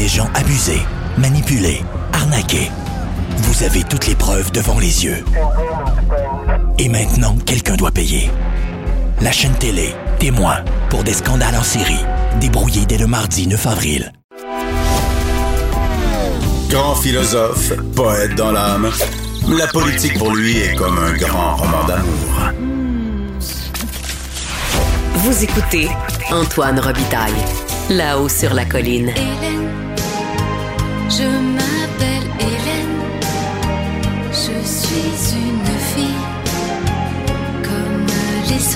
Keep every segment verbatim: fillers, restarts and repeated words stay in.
des gens abusés, manipulés, arnaqués. Vous avez toutes les preuves devant les yeux. Et maintenant, quelqu'un doit payer. La chaîne télé, témoin, pour des scandales en série, débrouillés dès le mardi neuf avril. Grand philosophe, poète dans l'âme, la politique pour lui est comme un grand roman d'amour. Vous écoutez Antoine Robitaille, là-haut sur la colline. Hélène, je m'appelle Hélène, je suis une fille comme les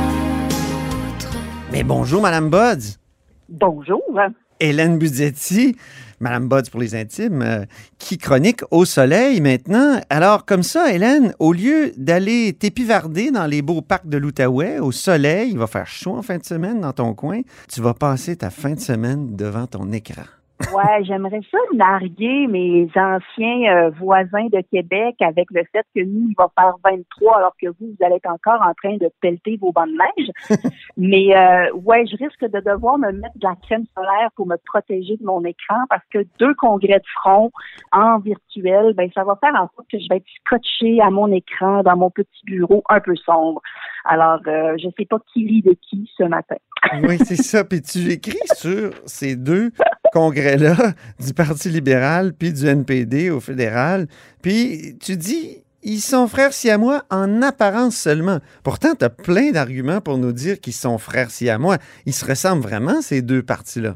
autres. Mais bonjour, Madame Budz. Bonjour. Hélène Buzetti, Madame Budz pour les intimes, euh, qui chronique Au Soleil maintenant. Alors, comme ça, Hélène, au lieu d'aller t'épivarder dans les beaux parcs de l'Outaouais, au soleil, il va faire chaud en fin de semaine dans ton coin, tu vas passer ta fin de semaine devant ton écran. Ouais, j'aimerais ça narguer mes anciens euh, voisins de Québec avec le fait que nous, il va faire vingt-trois alors que vous, vous allez être encore en train de pelleter vos bancs de neige. Mais euh, ouais, je risque de devoir me mettre de la crème solaire pour me protéger de mon écran parce que deux congrès de front en virtuel, ben ça va faire en sorte que je vais être scotchée à mon écran dans mon petit bureau un peu sombre. Alors, euh, je sais pas qui rit de qui ce matin. Oui, c'est ça. Puis tu écris sur ces deux congrès-là du Parti libéral puis du N P D au fédéral. Puis tu dis, ils sont frères siamois en apparence seulement. Pourtant, tu as plein d'arguments pour nous dire qu'ils sont frères siamois. Ils se ressemblent vraiment, ces deux partis-là.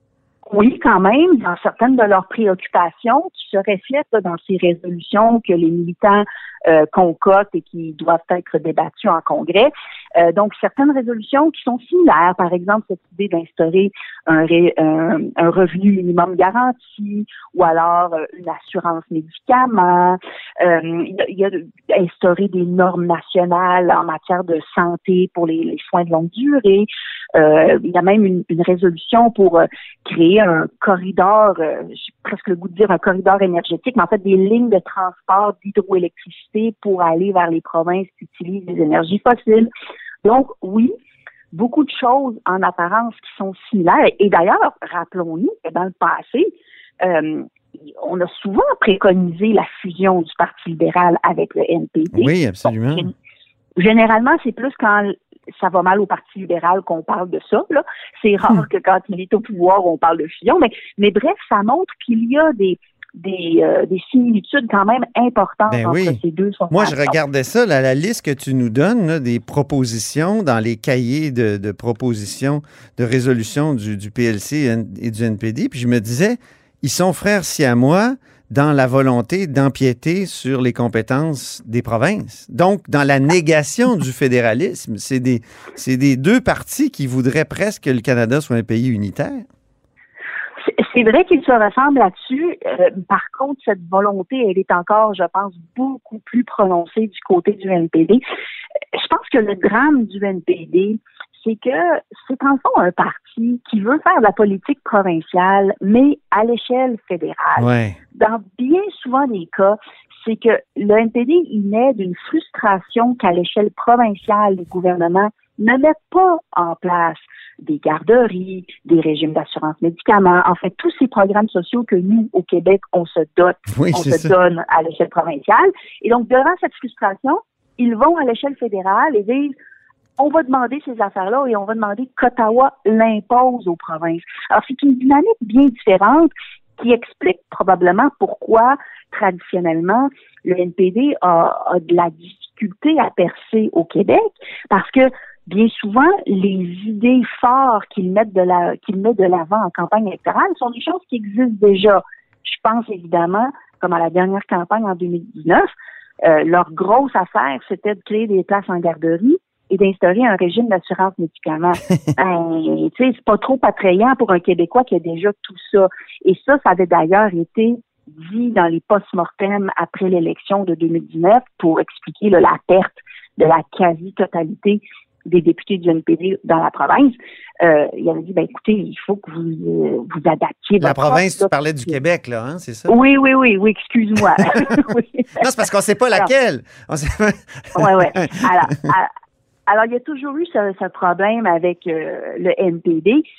Oui, quand même, dans certaines de leurs préoccupations qui se reflètent là, dans ces résolutions que les militants euh, concoctent et qui doivent être débattues en congrès. Euh, donc, certaines résolutions qui sont similaires, par exemple, cette idée d'instaurer un, ré, un, un revenu minimum garanti ou alors euh, une assurance médicaments, euh, il y a, il y a instaurer des normes nationales en matière de santé pour les, les soins de longue durée. Euh, il y a même une, une résolution pour euh, créer un corridor, euh, j'ai presque le goût de dire un corridor énergétique, mais en fait des lignes de transport d'hydroélectricité pour aller vers les provinces qui utilisent des énergies fossiles. Donc, oui, beaucoup de choses en apparence qui sont similaires. Et d'ailleurs, rappelons-nous que dans le passé, euh, on a souvent préconisé la fusion du Parti libéral avec le N P D. Oui, absolument. Donc, généralement, c'est plus quand ça va mal au Parti libéral qu'on parle de ça. Là. C'est rare hum. que quand il est au pouvoir, on parle de fusion. Mais, mais bref, ça montre qu'il y a des... Des, euh, des similitudes quand même importantes ben entre oui. ces deux formations. Moi, je regardais ça, là, la liste que tu nous donnes, là, des propositions dans les cahiers de, de propositions de résolution du, du P L C et du N P D, puis je me disais, ils sont frères siamois dans la volonté d'empiéter sur les compétences des provinces. Donc, dans la négation du fédéralisme, c'est des, c'est des deux partis qui voudraient presque que le Canada soit un pays unitaire. C'est vrai qu'ils se ressemblent là-dessus. Euh, par contre, cette volonté, elle est encore, je pense, beaucoup plus prononcée du côté du N P D. Je pense que le drame du N P D, c'est que c'est en fond un parti qui veut faire de la politique provinciale, mais à l'échelle fédérale. Ouais. Dans bien souvent des cas, c'est que le N P D, il naît d'une frustration qu'à l'échelle provinciale, les gouvernements ne mettent pas en place des garderies, des régimes d'assurance médicaments, en fait, tous ces programmes sociaux que nous, au Québec, on se dote, oui, on se ça. donne à l'échelle provinciale. Et donc, devant cette frustration, ils vont à l'échelle fédérale et disent, on va demander ces affaires-là et on va demander qu'Ottawa l'impose aux provinces. Alors, c'est une dynamique bien différente qui explique probablement pourquoi, traditionnellement, le N P D a, a de la difficulté à percer au Québec, parce que bien souvent, les idées fortes qu'ils mettent de la, qu'ils mettent de l'avant en campagne électorale sont des choses qui existent déjà. Je pense évidemment, comme à la dernière campagne en deux mille dix-neuf, euh, leur grosse affaire, c'était de créer des places en garderie et d'instaurer un régime d'assurance médicaments. ben, tu sais, c'est pas trop attrayant pour un Québécois qui a déjà tout ça. Et ça, ça avait d'ailleurs été dit dans les post-mortem après l'élection de deux mille dix-neuf pour expliquer là, la perte de la quasi-totalité des députés du N P D dans la province. Euh, il avait dit, ben écoutez, il faut que vous euh, vous adaptiez. La province, offre, tu parlais du Québec, là, hein, c'est ça? Oui, oui, oui, oui, excuse-moi. oui. Non, c'est parce qu'on ne sait pas laquelle. Oui, oui. Ouais. Alors, alors, il y a toujours eu ce, ce problème avec euh, le N P D.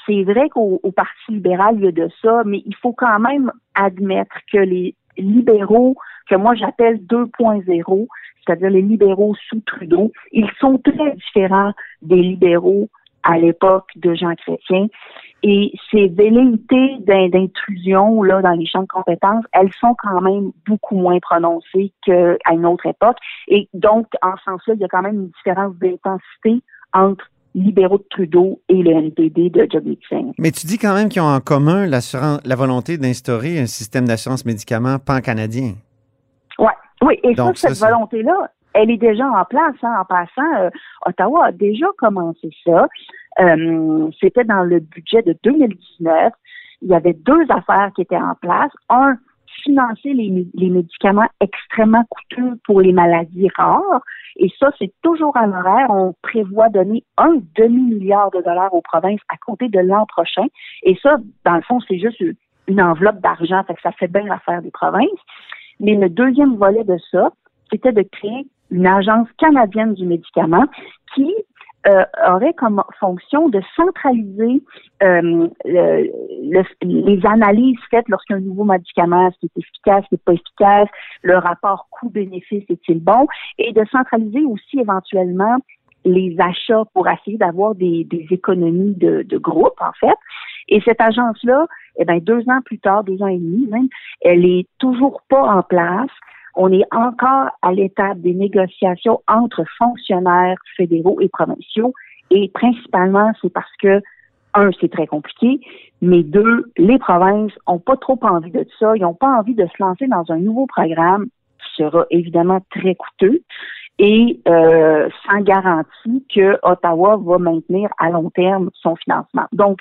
c'est vrai qu'au au Parti libéral, il y a de ça, mais il faut quand même admettre que les libéraux, que moi j'appelle deux point zéro, c'est-à-dire les libéraux sous Trudeau, ils sont très différents des libéraux à l'époque de Jean Chrétien. Et ces velléités d'intrusion là dans les champs de compétences, elles sont quand même beaucoup moins prononcées qu'à une autre époque. Et donc, en ce sens-là, il y a quand même une différence d'intensité entre libéraux de Trudeau et le N P D de Jagmeet Singh. Mais tu dis quand même qu'ils ont en commun la volonté d'instaurer un système d'assurance médicaments pan-canadien. Ouais, oui, et donc, ça, ça, cette volonté-là, elle est déjà en place. Hein, en passant, euh, Ottawa a déjà commencé ça. Euh, c'était dans le budget de deux mille dix-neuf. Il y avait deux affaires qui étaient en place. Un, financer les, les médicaments extrêmement coûteux pour les maladies rares. Et ça, c'est toujours à l'horaire. On prévoit donner un demi-milliard de dollars aux provinces à compter de l'an prochain. Et ça, dans le fond, c'est juste une enveloppe d'argent. Fait que ça fait bien l'affaire des provinces. Mais le deuxième volet de ça, c'était de créer une agence canadienne du médicament qui euh, aurait comme fonction de centraliser euh, le, le, les analyses faites lorsqu'un nouveau médicament, est-ce qu'il est efficace, est-ce qu'il n'est pas efficace, le rapport coût-bénéfice, est-il bon, et de centraliser aussi éventuellement les achats pour essayer d'avoir des, des économies de, de groupe, en fait. Et cette agence-là, eh bien, deux ans plus tard, deux ans et demi même, elle est toujours pas en place. On est encore à l'étape des négociations entre fonctionnaires fédéraux et provinciaux. Et principalement, c'est parce que, un, c'est très compliqué, mais deux, les provinces ont pas trop envie de ça. Ils n'ont pas envie de se lancer dans un nouveau programme qui sera évidemment très coûteux et euh, sans garantie que Ottawa va maintenir à long terme son financement. Donc,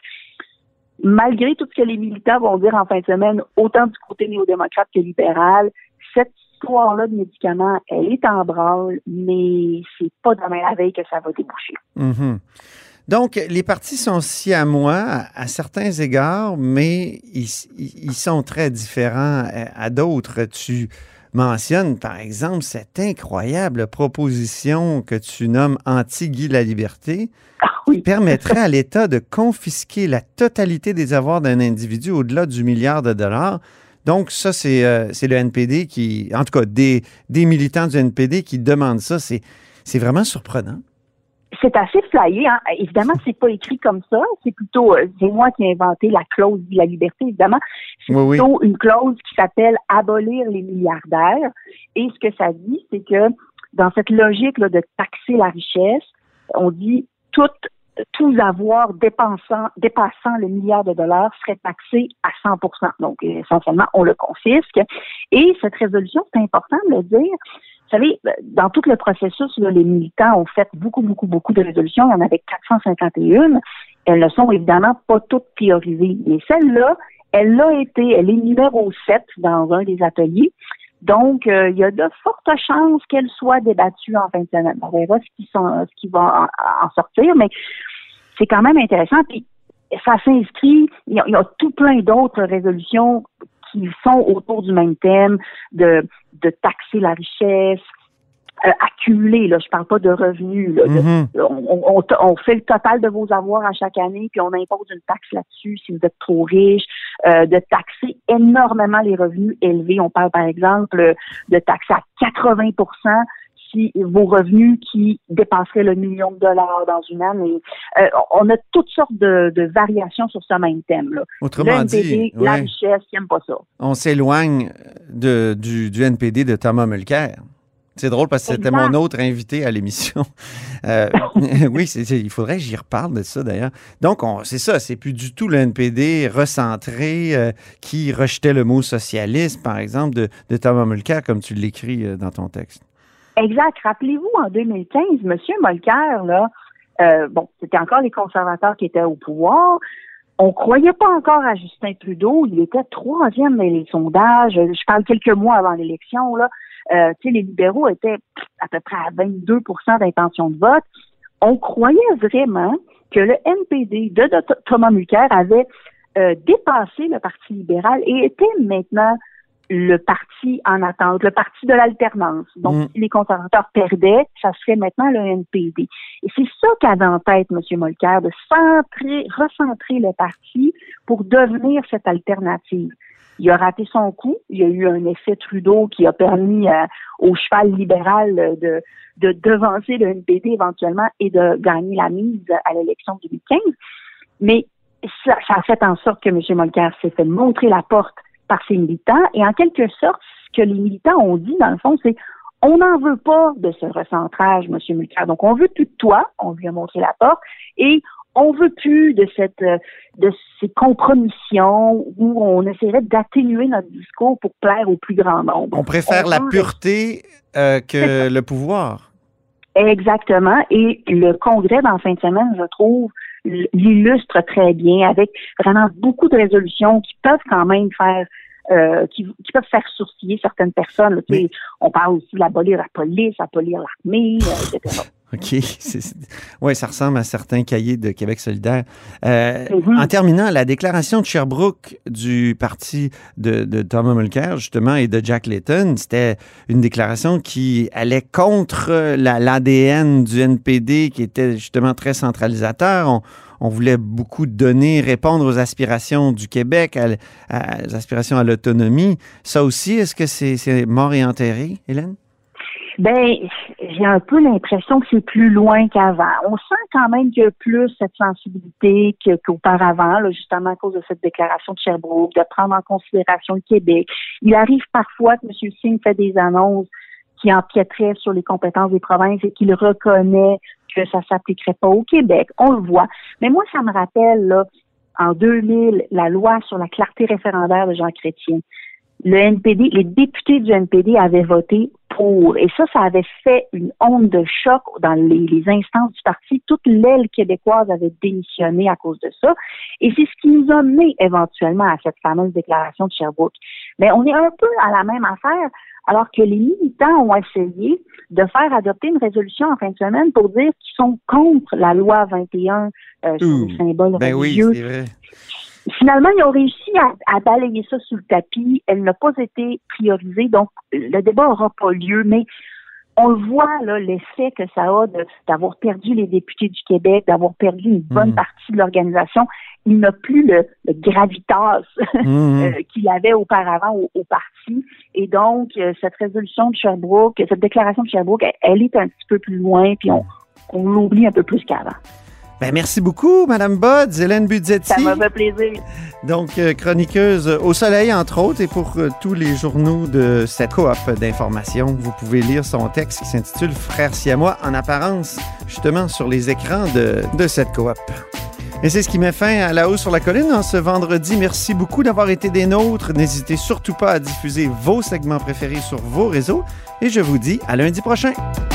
malgré tout ce que les militants vont dire en fin de semaine, autant du côté néo-démocrate que libéral, cette histoire-là de médicaments, elle est en branle, mais c'est pas demain la veille que ça va déboucher. Mm-hmm. Donc, les partis sont siamois à, à certains égards, mais ils, ils sont très différents à, à d'autres. Tu mentionnes, par exemple, cette incroyable proposition que tu nommes anti-Guy Laliberté, ah, oui. qui permettrait à l'État de confisquer la totalité des avoirs d'un individu au-delà du milliard de dollars. Donc, ça, c'est, euh, c'est le N P D qui, en tout cas, des, des militants du N P D qui demandent ça. C'est, c'est vraiment surprenant. C'est assez flyé, hein. Évidemment, c'est pas écrit comme ça. C'est plutôt, euh, c'est moi qui ai inventé la clause de la liberté, évidemment. C'est oui, plutôt oui. une clause qui s'appelle abolir les milliardaires. Et ce que ça dit, c'est que dans cette logique là, de taxer la richesse, on dit tout, tous avoirs dépensant, dépassant le milliard de dollars seraient taxés à cent pour cent. Donc, essentiellement, on le confisque. Et cette résolution, c'est important de le dire. Vous savez, dans tout le processus, là, les militants ont fait beaucoup, beaucoup, beaucoup de résolutions. Il y en avait quatre cent cinquante et un. Elles ne sont évidemment pas toutes priorisées. Mais celle-là, elle l'a été. Elle est numéro sept dans un des ateliers. Donc, euh, il y a de fortes chances qu'elle soit débattue en fin de semaine. On verra ce qui, sont, ce qui va en, en sortir, mais c'est quand même intéressant. Puis, ça s'inscrit, il y a, il y a tout plein d'autres résolutions qui sont autour du même thème, de, de taxer la richesse, euh, accumuler, là, je parle pas de revenus, là, mm-hmm. de, on, on, on fait le total de vos avoirs à chaque année, puis on impose une taxe là-dessus si vous êtes trop riche, euh, de taxer énormément les revenus élevés. On parle, par exemple, de taxer à quatre-vingts pour cent si vos revenus qui dépasseraient le million de dollars dans une année. Euh, on a toutes sortes de, de variations sur ce même thème-là. Autrement le N P D, dit, la ouais. richesse, qui n'aime pas ça. On s'éloigne de, du, du N P D de Thomas Mulcair. C'est drôle parce que c'était exact. mon autre invité à l'émission. Euh, oui, c'est, c'est, il faudrait que j'y reparle de ça d'ailleurs. Donc, on, c'est ça, c'est plus du tout le N P D recentré euh, qui rejetait le mot socialiste, par exemple, de, de Thomas Mulcair, comme tu l'écris euh, dans ton texte. Exact. Rappelez-vous, en deux mille quinze, M. Mulcair, là, euh, bon, c'était encore les conservateurs qui étaient au pouvoir. On croyait pas encore à Justin Trudeau. Il était troisième dans les sondages. Je parle quelques mois avant l'élection, là. Euh, tu sais, les libéraux étaient à peu près à vingt-deux pour cent d'intention de vote. On croyait vraiment que le N P D de, de Thomas Mulcair avait euh, dépassé le Parti libéral et était maintenant le parti en attente, le parti de l'alternance. Donc, mmh. si les conservateurs perdaient, ça serait maintenant le N P D. Et c'est ça qu'avait en tête M. Molker, de centrer, recentrer le parti pour devenir cette alternative. Il a raté son coup. Il y a eu un effet Trudeau qui a permis euh, au cheval libéral de, de devancer le N P D éventuellement et de gagner la mise à l'élection de deux mille quinze. Mais ça, ça a fait en sorte que M. Molker s'est fait montrer la porte par ses militants. Et en quelque sorte, ce que les militants ont dit, dans le fond, c'est on n'en veut pas de ce recentrage, M. Molker. Donc, on veut plus de toi. On lui a montré la porte. Et on veut plus de cette de ces compromissions où on essaierait d'atténuer notre discours pour plaire au plus grand nombre. On préfère on la pureté euh, que le pouvoir. Exactement. Et le Congrès, dans la fin de semaine, je trouve, l'illustre très bien avec vraiment beaucoup de résolutions qui peuvent quand même faire euh, qui, qui peuvent faire sourciller certaines personnes. Oui. On parle aussi d'abolir la police, abolir l'armée, euh, et cetera. OK. Oui, ça ressemble à certains cahiers de Québec solidaire. Euh, mm-hmm. En terminant, la déclaration de Sherbrooke du parti de, de Thomas Mulcair, justement, et de Jack Layton, c'était une déclaration qui allait contre la, l'A D N du N P D, qui était justement très centralisateur. On, on voulait beaucoup donner, répondre aux aspirations du Québec, à, à, aux aspirations à l'autonomie. Ça aussi, est-ce que c'est, c'est mort et enterré, Hélène? Ben, j'ai un peu l'impression que c'est plus loin qu'avant. On sent quand même qu'il y a plus cette sensibilité que, qu'auparavant, là, justement à cause de cette déclaration de Sherbrooke, de prendre en considération le Québec. Il arrive parfois que M. Singh fait des annonces qui empiéteraient sur les compétences des provinces et qu'il reconnaît que ça s'appliquerait pas au Québec. On le voit. Mais moi, ça me rappelle, là, en deux mille, la loi sur la clarté référendaire de Jean Chrétien. Le N P D, les députés du N P D avaient voté pour. Et ça, ça avait fait une onde de choc dans les, les instances du parti. Toute l'aile québécoise avait démissionné à cause de ça. Et c'est ce qui nous a mené éventuellement à cette fameuse déclaration de Sherbrooke. Mais on est un peu à la même affaire, alors que les militants ont essayé de faire adopter une résolution en fin de semaine pour dire qu'ils sont contre la loi vingt et un euh, sur les symboles ben religieux. Oui, c'est vrai. Finalement, ils ont réussi à, à balayer ça sous le tapis. Elle n'a pas été priorisée, donc le débat n'aura pas lieu. Mais on le voit, là, l'effet que ça a de, d'avoir perdu les députés du Québec, d'avoir perdu une bonne mmh. partie de l'organisation. Il n'a plus le, le gravitas mmh. euh, qu'il avait auparavant au, au parti. Et donc, euh, cette résolution de Sherbrooke, cette déclaration de Sherbrooke, elle, elle est un petit peu plus loin, puis on, on l'oublie un peu plus qu'avant. Ben, merci beaucoup, Mme Bodds, Hélène Budzetti. Ça m'a fait plaisir. Donc, euh, chroniqueuse au Soleil, entre autres, et pour euh, tous les journaux de cette coop d'information, vous pouvez lire son texte qui s'intitule « Frères siamois en apparence », justement sur les écrans de, de cette coop. Et c'est ce qui met fin à La Haut sur la Colline en ce vendredi. Merci beaucoup d'avoir été des nôtres. N'hésitez surtout pas à diffuser vos segments préférés sur vos réseaux. Et je vous dis à lundi prochain.